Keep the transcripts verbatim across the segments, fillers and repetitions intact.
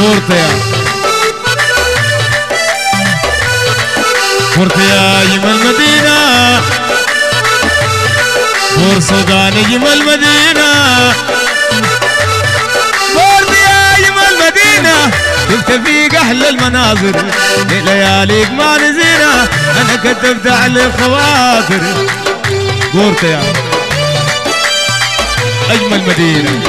بورتيا بورتيا يم المدينة بور سودان يم المدينة بورتيا يم المدينة شفت فيك أحلى المناظر لياليك ما نزينا أنا كتبت على الخواطر بورتيا أجمل مدينة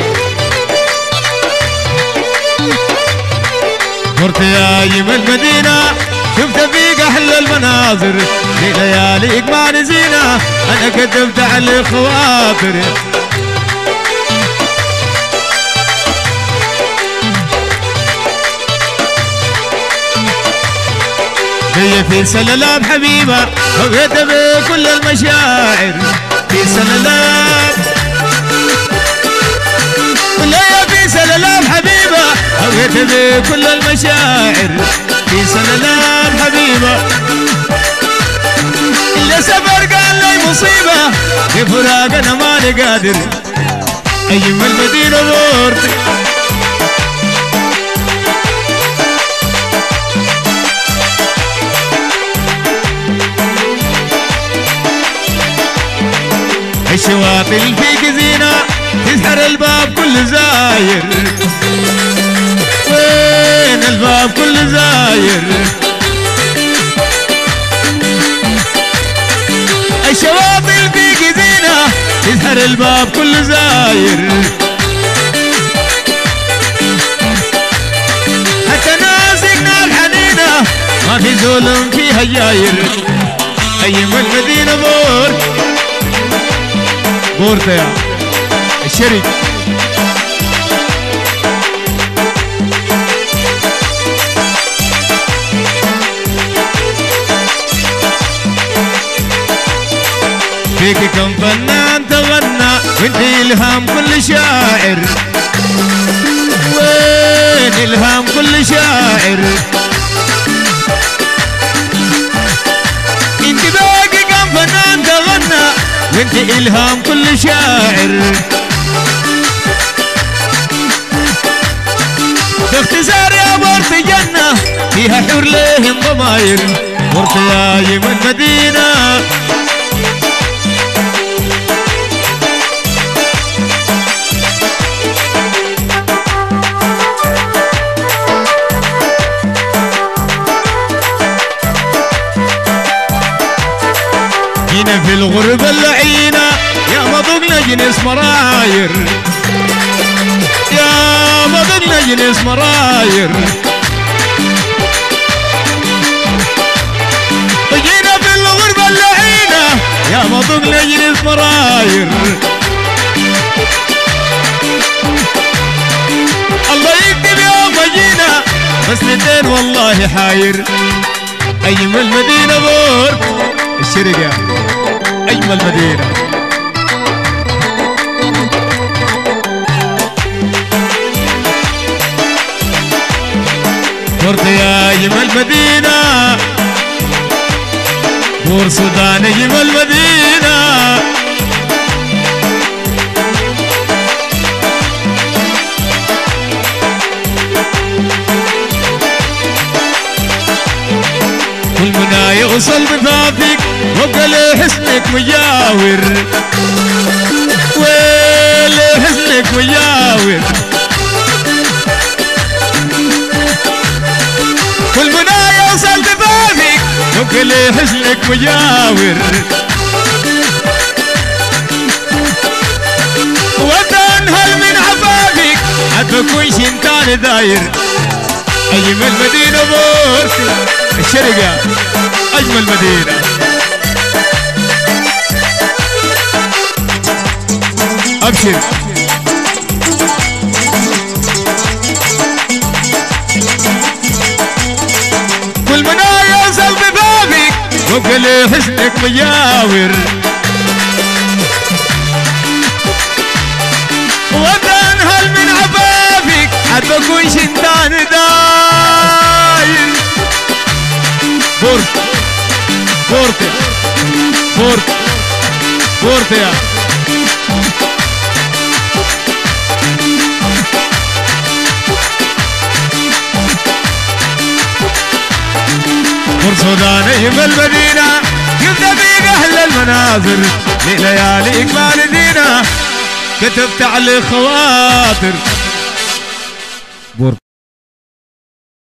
بورتيا يم المدينة شفت فيك أحلى المناظر لياليك ما نزينا أنا كتبت على الخواطر هي في سلالات حبيبة هويت بكل المشاعر في سلالات هي في سلالات حبيبة هويت بكل المشاعر في سلالات حبيبة اللي سفر قال لي مصيبة في فراق أنا ماني قادر أيم المدينة بورتي الشواطئ فيك زينة تسحر الباب كل زاير وين الباب كل زاير الشواطئ فيك زينة تسحر الباب كل زاير حتى ناسقنا الحنينة ما في زول فيها جاير أيم المدينة بورت بورتيا الشريك فيك كم فنان تغنى وانت الهام كل شاعر وين الهام كل شاعر انت باقي كم فنان تغنى وانت الهام كل شاعر باختصار يا بورتي جنة فيها حور لهم ضماير بورتي يا يم المدينة جينا في الغربة اللعينة يا مضقنا جنس مراير يا مضقنا جنس مراير جينا في الغربة اللعينة يا مضقنا جنس مراير الله يكتب يوم جينا بس الاثنين والله حاير أيم المدينة بور الشرقة أجمل مدينة بورتيا أجمل مدينة بور سودان أجمل مدينة كل منا يوصل بفافك وابقى لحسنك مجاور ولحسنك مجاور كل منا يوصل بفافك وابقى لحسنك مجاور وتنهل من عفافك حتى كون شنتان داير أجمل مدينة بورتي الشرقة أجمل مدينة أبشر كل منا يوصل ببابك وكل حسنك مجاور وتنهل من عفافك حتى بكون شنتان داير بورت بورت بورت بورت يا بور سوداني بالمدينة شفت فيك أهل المناظر لليالي إقبال زينة كتبت على خواطر بور